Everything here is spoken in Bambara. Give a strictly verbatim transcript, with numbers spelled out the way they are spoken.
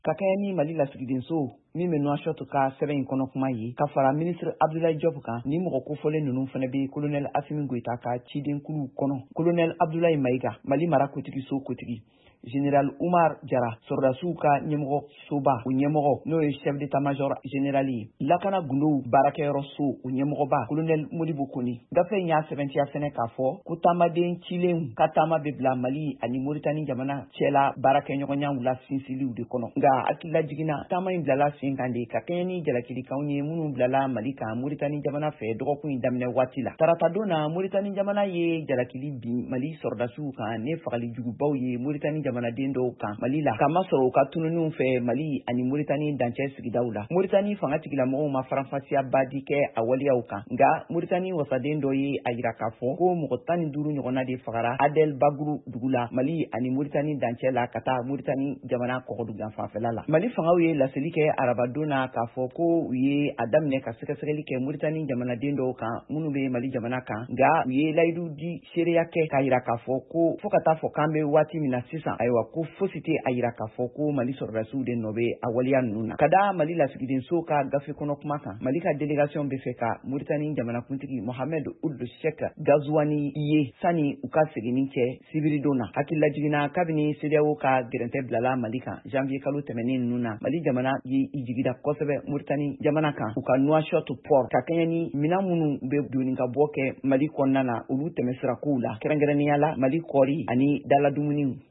ka kɛɲɛ ni Mali lasigidenso min bɛ Nouakchott ka sɛbɛn in kɔnɔ kuma ye ka fara ministre Abdoulaye Diop kan ni mɔgɔ kofɔlen ninnu fana bɛ colonel Assimi Goïta ka cidenkulu kɔnɔ. Colonel Abdoulaye Maïga, Mali mara kotigi so kotigi. Général Oumar Diarra, sɔrɔdasiw ka ɲɛmɔgɔ soba o ɲɛmɔgɔ n'o ye chef d'état-major général ye. Lakana gundow baarakɛyɔrɔ so o ɲɛmɔgɔba colonel Modibo Koni. Gafe in y'a sɛbɛntiya fɛnɛ k'a fɔ ko taamaden cilenw ka taama bɛ bila Mali ani Mauritanie jamana cɛla baarakɛɲɔgɔnyaw la sinsiliw de kɔnɔ. Nka hakilila jiginna taama in bilala sen kan de ka kɛɲɛ ni jalakilikanw ye minnu bilala Mali kan Mauritanie jamana fɛ dɔgɔkun in daminɛ waati la. Tarata don na Mauritanie jamana ye jalakili bin Mali sɔrɔdasiw kan ne fagali jugubaw ye Mauritanie jamanaden dɔw kan Mali la kama sɔrɔ u ka tununiw fɛ Mali ani Mauritanie dancɛ sigidaw la. Mauritanie fanga tigilamɔgɔw ma faranfasiya di kɛ a waliyaw kan nka Mauritanie wasaden dɔ ye a yira k'a fɔ ko mɔgɔ tan ni duuru ɲɔgɔnna de fagara Adel Baguru dugu la Mali ani Mauritanie dancɛ la ka taa Mauritanie jamana kɔgɔdugan fanfɛla la. Mali fangaw ye laseli kɛ arabadon na k'a fɔ ko u ye a daminɛ ka sɛgɛsɛgɛli kɛ Mauritanie jamanaden dɔw kan minnu bɛ Mali jamana kan nka u ye layidu di seereya kɛ k'a yira k'a fɔ ko fo ka taa fɔ k'an bɛ waati min na sisan ayiwa ko fosi tɛ a yira k'a fɔ ko Mali sɔrɔdasiw de nɔ bɛ a waliya ninnu na. Ka da Mali lasigidenso ka gafe kɔnɔ kuma kan Mali ka délégation bɛ fɛ ka Mauritanie jamanakuntigi Mohamed Ould Cheikh Ghazouani ye sani u ka seginni kɛ sibiridon na. Hakilila jiginna kabini C E D E A O ka gɛrɛntɛ bilala Mali kan janvier kalo tɛmɛnen ninnu na Mali jamana ye i jigida kosɛbɛ Mauritanie jamana kan u ka Nouakchott port ka kɛɲɛ ni minɛn minnu bɛ doni ka bɔ kɛ Mali kɔnɔna na olu tɛmɛsira kow la kɛrɛnkɛrɛnnenya la Mali kɔɔri ani daladumuni